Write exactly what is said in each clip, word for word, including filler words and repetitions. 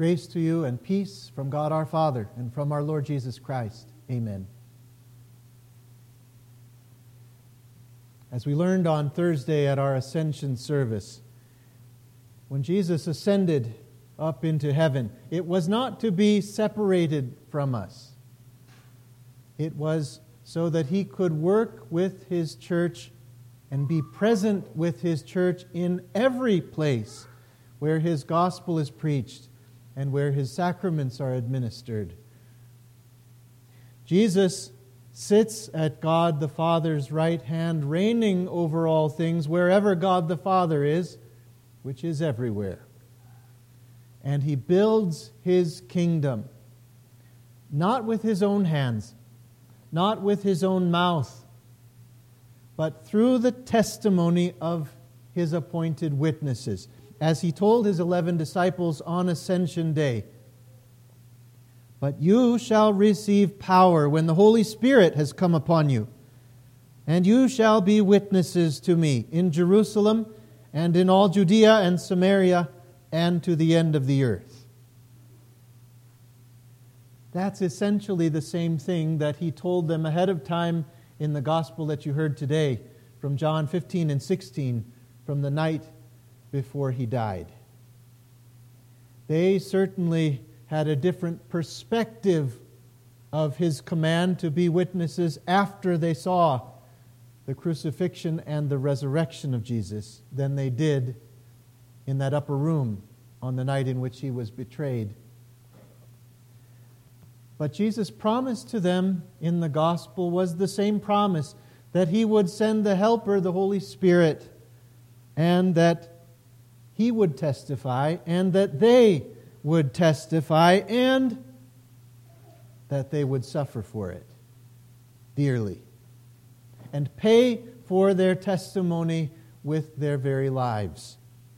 Grace to you and peace from God our Father and from our Lord Jesus Christ. Amen. As we learned on Thursday at our Ascension service, when Jesus ascended up into heaven, it was not to be separated from us. It was so that he could work with his church and be present with his church in every place where his gospel is preached and where his sacraments are administered. Jesus sits at God the Father's right hand, reigning over all things wherever God the Father is, which is everywhere. And he builds his kingdom, not with his own hands, not with his own mouth, but through the testimony of his appointed witnesses. As he told his eleven disciples on Ascension Day, "But you shall receive power when the Holy Spirit has come upon you, and you shall be witnesses to me in Jerusalem and in all Judea and Samaria and to the end of the earth." That's essentially the same thing that he told them ahead of time in the gospel that you heard today from John fifteen and sixteen, from the night before he died. They certainly had a different perspective of his command to be witnesses after they saw the crucifixion and the resurrection of Jesus than they did in that upper room on the night in which he was betrayed. But Jesus' promise to them in the gospel was the same promise, that he would send the Helper, the Holy Spirit, and that he would testify, and that they would testify, and that they would suffer for it dearly and pay for their testimony with their very lives.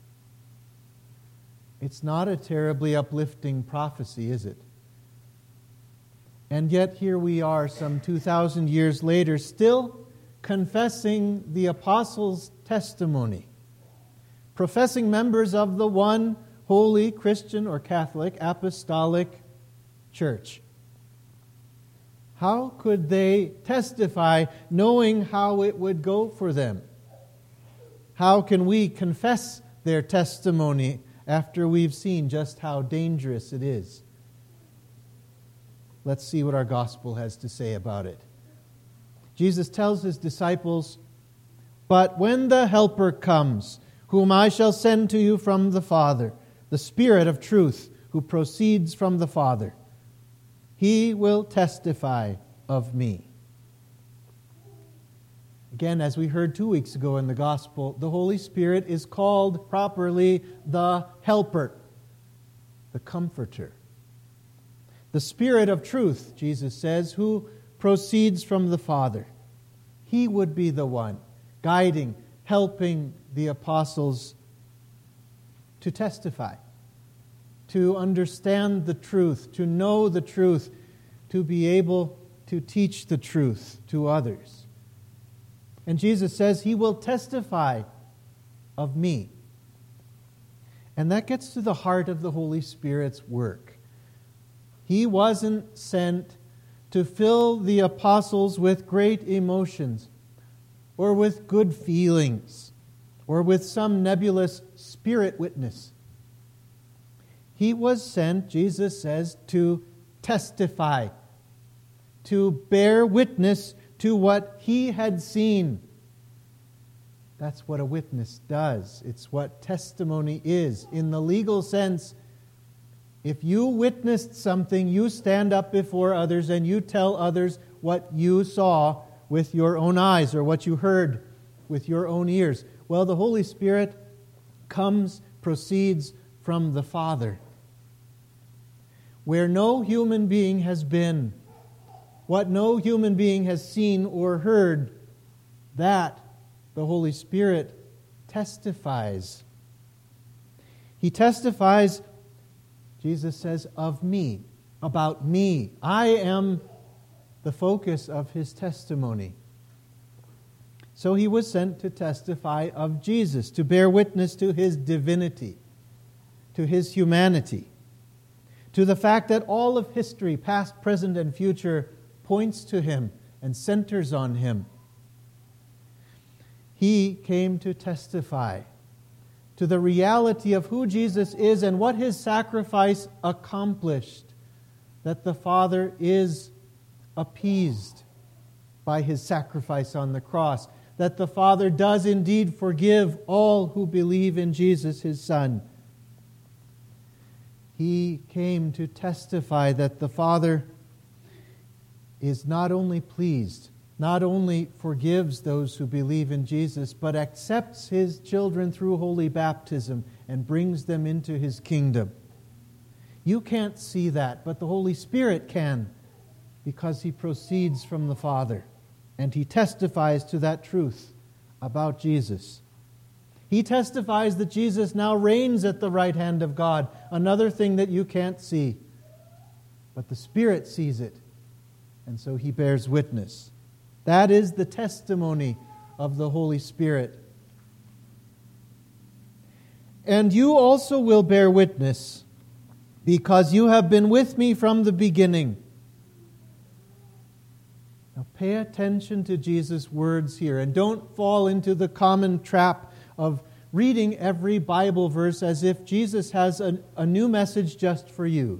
It's not a terribly uplifting prophecy, is it? And yet here we are some two thousand years later, still confessing the apostles' testimony, professing members of the one holy Christian or Catholic apostolic church. How could they testify knowing how it would go for them? How can we confess their testimony after we've seen just how dangerous it is? Let's see what our gospel has to say about it. Jesus tells his disciples, "But when the Helper comes, whom I shall send to you from the Father, the Spirit of truth, who proceeds from the Father, he will testify of me." Again, as we heard two weeks ago in the Gospel, the Holy Spirit is called properly the Helper, the Comforter. The Spirit of truth, Jesus says, who proceeds from the Father. He would be the one guiding, helping the apostles to testify, to understand the truth, to know the truth, to be able to teach the truth to others. And Jesus says he will testify of me. And that gets to the heart of the Holy Spirit's work. He wasn't sent to fill the apostles with great emotions or with good feelings or with some nebulous spirit witness. He was sent, Jesus says, to testify, to bear witness to what he had seen. That's what a witness does. It's what testimony is. In the legal sense, if you witnessed something, you stand up before others and you tell others what you saw with your own eyes or what you heard with your own ears. Well, the Holy Spirit comes, proceeds from the Father. Where no human being has been, what no human being has seen or heard, that the Holy Spirit testifies. He testifies, Jesus says, of me, about me. I am the focus of his testimony. So he was sent to testify of Jesus, to bear witness to his divinity, to his humanity. to the fact that all of history, past, present, and future, points to Him and centers on Him. He came to testify to the reality of who Jesus is and what His sacrifice accomplished, that the Father is appeased by His sacrifice on the cross, that the Father does indeed forgive all who believe in Jesus, His Son. He came to testify that the Father is not only pleased, not only forgives those who believe in Jesus, but accepts His children through holy baptism and brings them into His kingdom. You can't see that, but the Holy Spirit can, because He proceeds from the Father, and He testifies to that truth about Jesus. He testifies that Jesus now reigns at the right hand of God, another thing that you can't see. But the Spirit sees it, and so He bears witness. That is the testimony of the Holy Spirit. And you also will bear witness, because you have been with me from the beginning. Now pay attention to Jesus' words here, and don't fall into the common trap of reading every Bible verse as if Jesus has a, a new message just for you.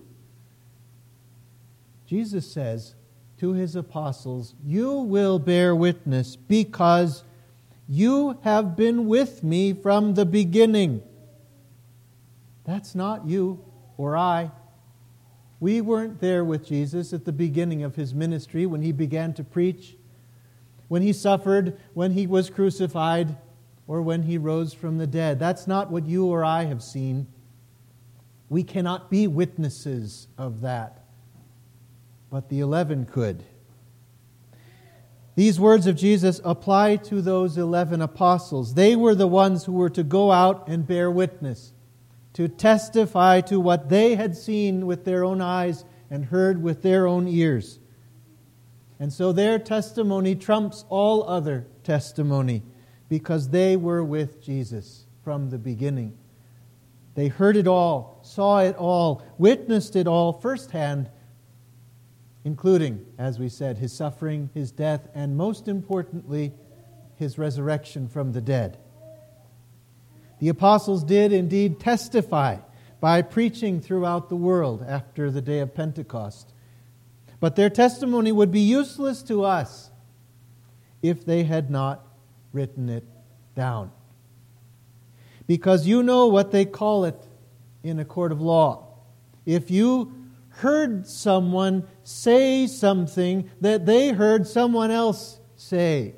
Jesus says to His apostles, "You will bear witness because you have been with me from the beginning." That's not you or I. We weren't there with Jesus at the beginning of His ministry when He began to preach, when He suffered, when He was crucified, or when He rose from the dead. That's not what you or I have seen. We cannot be witnesses of that. But the eleven could. These words of Jesus apply to those eleven apostles. They were the ones who were to go out and bear witness, to testify to what they had seen with their own eyes and heard with their own ears. And so their testimony trumps all other testimony, because they were with Jesus from the beginning. They heard it all, saw it all, witnessed it all firsthand, including, as we said, His suffering, His death, and most importantly, His resurrection from the dead. The apostles did indeed testify by preaching throughout the world after the day of Pentecost. But their testimony would be useless to us if they had not written it down. Because you know what they call it in a court of law. If you heard someone say something that they heard someone else say,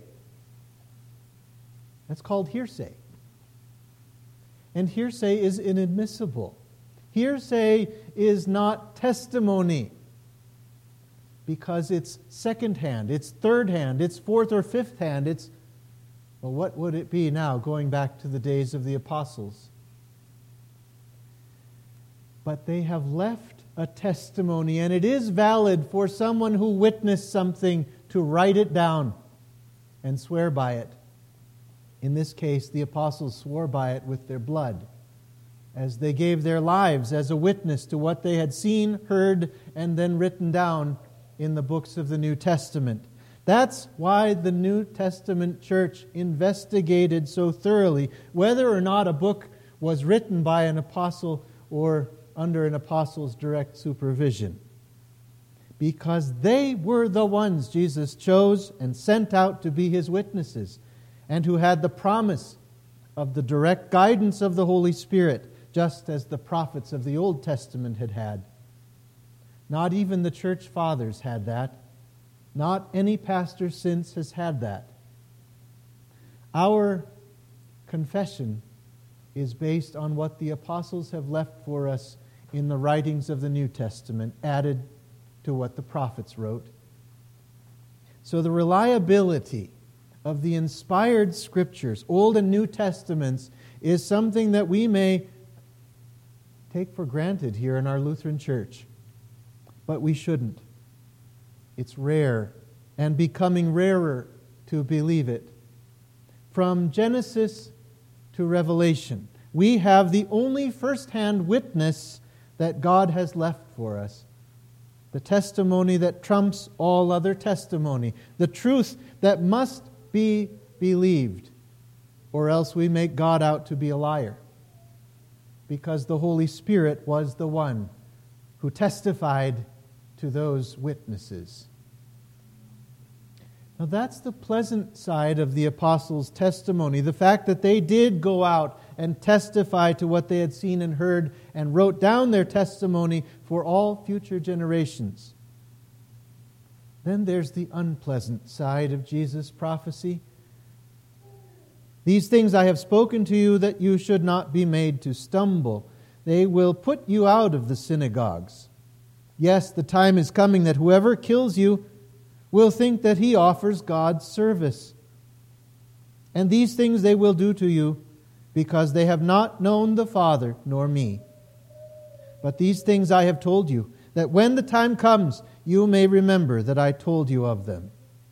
that's called hearsay. And hearsay is inadmissible. Hearsay is not testimony, because it's second-hand, it's third-hand, it's fourth or fifth-hand. It's, well, what would it be now, going back to the days of the apostles? But they have left a testimony, and it is valid for someone who witnessed something to write it down and swear by it. In this case, the apostles swore by it with their blood, as they gave their lives as a witness to what they had seen, heard, and then written down in the books of the New Testament. That's why the New Testament church investigated so thoroughly whether or not a book was written by an apostle or under an apostle's direct supervision. Because they were the ones Jesus chose and sent out to be His witnesses, and who had the promise of the direct guidance of the Holy Spirit, just as the prophets of the Old Testament had had. Not even the church fathers had that. Not any pastor since has had that. Our confession is based on what the apostles have left for us in the writings of the New Testament, added to what the prophets wrote. So the reliability of the inspired Scriptures, Old and New Testaments, is something that we may take for granted here in our Lutheran Church. But we shouldn't. It's rare and becoming rarer to believe it. From Genesis to Revelation, we have the only first-hand witness that God has left for us. The testimony that trumps all other testimony. The truth that must be believed, or else we make God out to be a liar. Because the Holy Spirit was the one who testified to those witnesses. Now that's the pleasant side of the apostles' testimony, the fact that they did go out and testify to what they had seen and heard and wrote down their testimony for all future generations. Then there's the unpleasant side of Jesus' prophecy. These things I have spoken to you that you should not be made to stumble. They will put you out of the synagogues. Yes, the time is coming that whoever kills you will think that he offers God service. And these things they will do to you, because they have not known the Father nor me. But these things I have told you, that when the time comes, you may remember that I told you of them.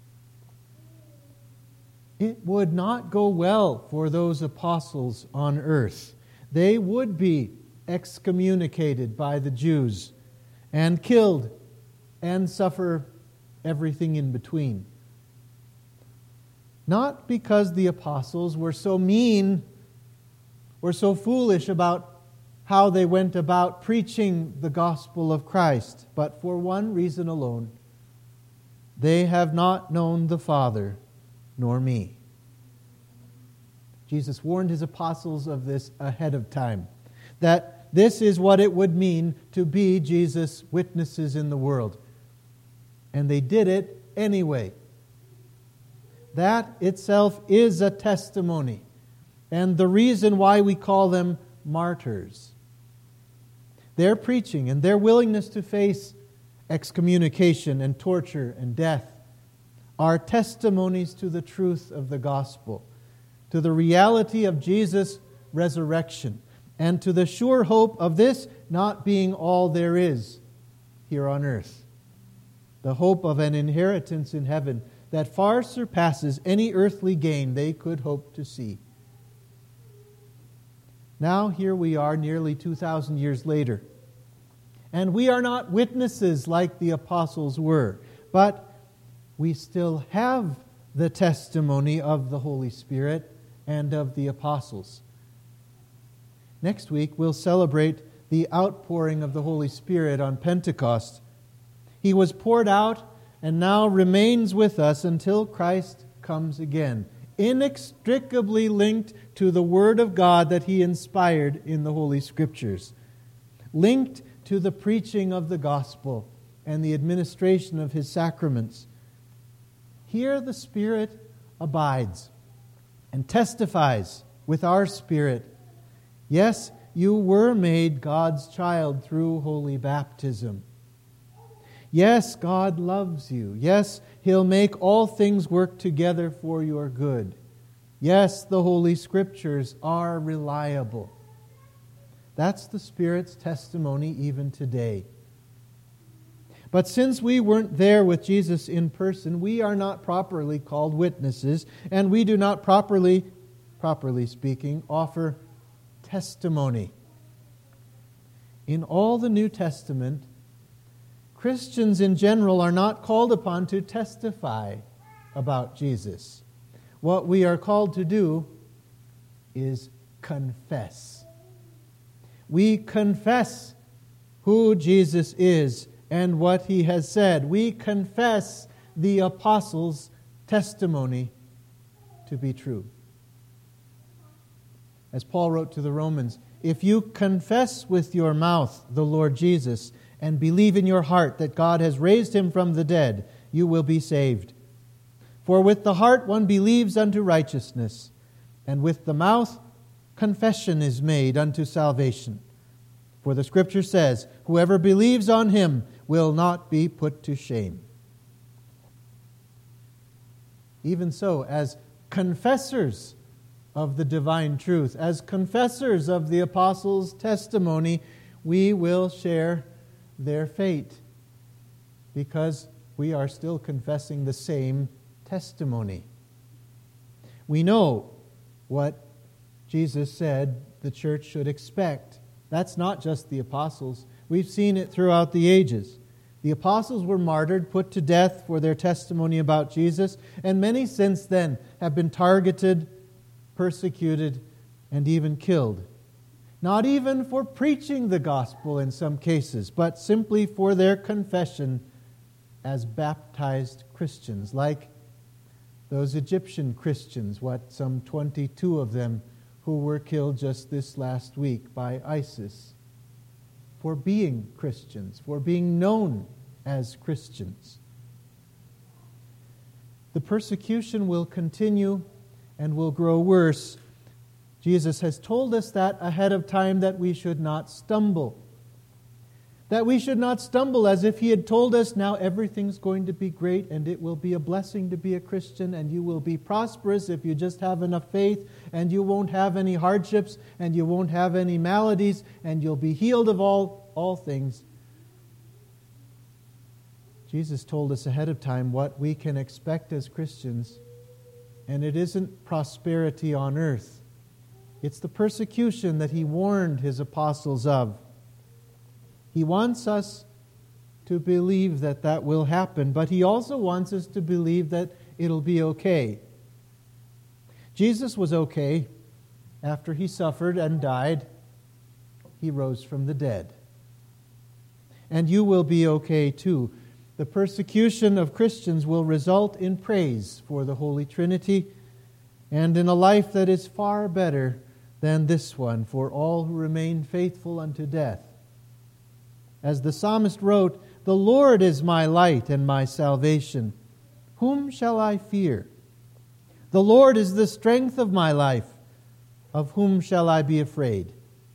It would not go well for those apostles on earth. They would be excommunicated by the Jews and killed and suffer everything in between. Not because the apostles were so mean or so foolish about how they went about preaching the gospel of Christ, but for one reason alone. They have not known the Father nor me. Jesus warned his apostles of this ahead of time, that this is what it would mean to be Jesus' witnesses in the world. And they did it anyway. That itself is a testimony, and the reason why we call them martyrs. Their preaching and their willingness to face excommunication and torture and death are testimonies to the truth of the gospel, to the reality of Jesus' resurrection, and to the sure hope of this not being all there is here on earth. The hope of an inheritance in heaven that far surpasses any earthly gain they could hope to see. Now here we are nearly two thousand years later, and we are not witnesses like the apostles were, but we still have the testimony of the Holy Spirit and of the apostles. Next week we'll celebrate the outpouring of the Holy Spirit on Pentecost. He was poured out and now remains with us until Christ comes again, inextricably linked to the Word of God that He inspired in the Holy Scriptures, linked to the preaching of the gospel and the administration of His sacraments. Here the Spirit abides and testifies with our spirit. Yes, you were made God's child through holy baptism. Yes, God loves you. Yes, He'll make all things work together for your good. Yes, the Holy Scriptures are reliable. That's the Spirit's testimony even today. But since we weren't there with Jesus in person, we are not properly called witnesses, and we do not properly, properly speaking, offer testimony. In all the New Testament, Christians in general are not called upon to testify about Jesus. What we are called to do is confess. We confess who Jesus is and what He has said. We confess the apostles' testimony to be true. As Paul wrote to the Romans, if you confess with your mouth the Lord Jesus and believe in your heart that God has raised Him from the dead, you will be saved. For with the heart one believes unto righteousness, and with the mouth confession is made unto salvation. For the Scripture says, whoever believes on Him will not be put to shame. Even so, as confessors of the divine truth, as confessors of the apostles' testimony, we will share their fate, because we are still confessing the same testimony. We know what Jesus said the church should expect That's not just the apostles. We've seen it throughout the ages. The apostles were martyred, put to death for their testimony about Jesus, and many since then have been targeted, persecuted, and even killed. Not even for preaching the gospel in some cases, but simply for their confession as baptized Christians, like those Egyptian Christians, what, some twenty-two of them who were killed just this last week by ISIS, for being Christians, for being known as Christians. The persecution will continue and will grow worse. Jesus has told us that ahead of time, that we should not stumble. That we should not stumble as if He had told us, now everything's going to be great and it will be a blessing to be a Christian and you will be prosperous if you just have enough faith and you won't have any hardships and you won't have any maladies and you'll be healed of all, all things. Jesus told us ahead of time what we can expect as Christians, and it isn't prosperity on earth. It's the persecution that He warned His apostles of. He wants us to believe that that will happen, but He also wants us to believe that it'll be okay. Jesus was okay after He suffered and died. He rose from the dead. And you will be okay too. The persecution of Christians will result in praise for the Holy Trinity and in a life that is far better than this one for all who remain faithful unto death. As the psalmist wrote, "The Lord is my light and my salvation. Whom shall I fear? The Lord is the strength of my life. Of whom shall I be afraid?"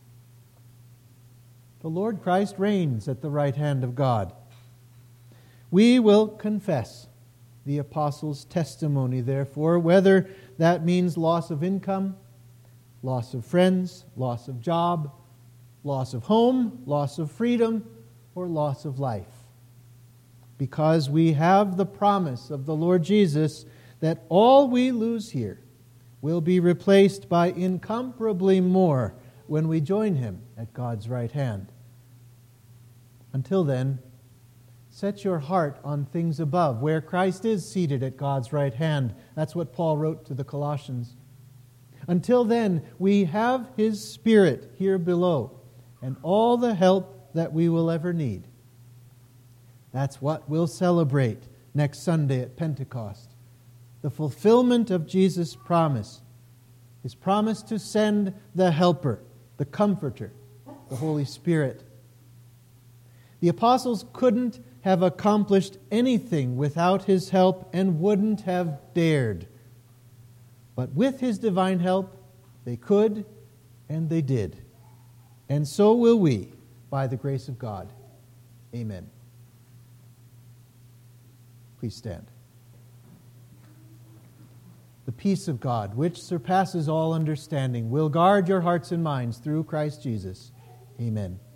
The Lord Christ reigns at the right hand of God. We will confess the apostles' testimony, therefore, whether that means loss of income, loss of friends, loss of job, loss of home, loss of freedom, or loss of life. Because we have the promise of the Lord Jesus that all we lose here will be replaced by incomparably more when we join Him at God's right hand. Until then, set your heart on things above, where Christ is seated at God's right hand. That's what Paul wrote to the Colossians. Until then, we have His Spirit here below and all the help that we will ever need. That's what we'll celebrate next Sunday at Pentecost. The fulfillment of Jesus' promise. His promise to send the Helper, the Comforter, the Holy Spirit. The apostles couldn't have accomplished anything without His help and wouldn't have dared. But with His divine help, they could and they did. And so will we, by the grace of God. Amen. Please stand. The peace of God, which surpasses all understanding, will guard your hearts and minds through Christ Jesus. Amen.